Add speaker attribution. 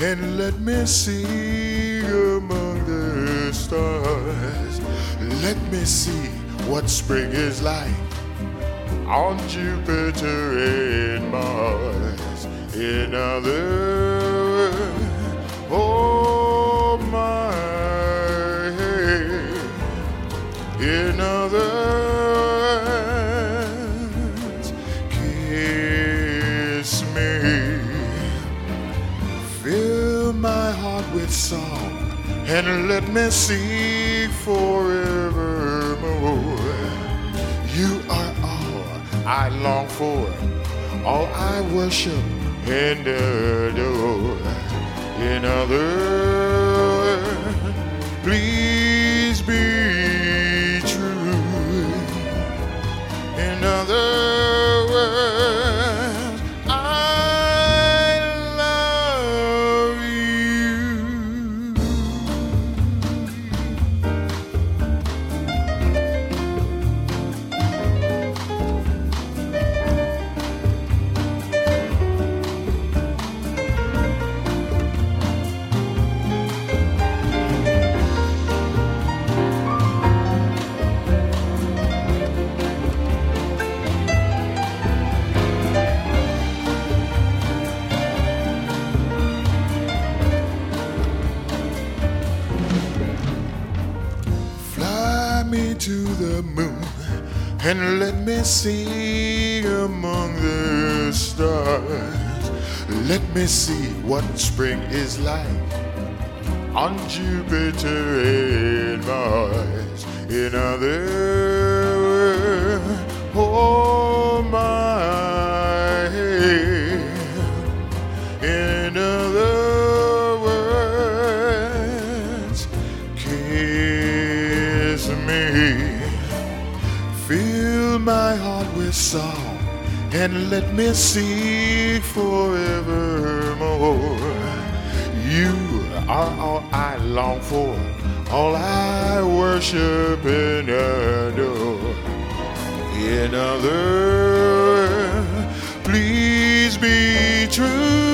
Speaker 1: and let me see among the stars. Let me see what spring is like on Jupiter and Mars. In other words, oh my, in other words, kiss me, fill my heart with song, and let me sing forevermore. You are all I long for, all I worship and adore. In other words, please be true. In other words, I love you. Me to the moon and let me sing among the stars. Let me see what spring is like on Jupiter and Mars. In other words, oh my, in other words, kiss me, fill my heart with song, and let me sing forevermore. You are all I long for, all I worship and adore. In other words, please be true.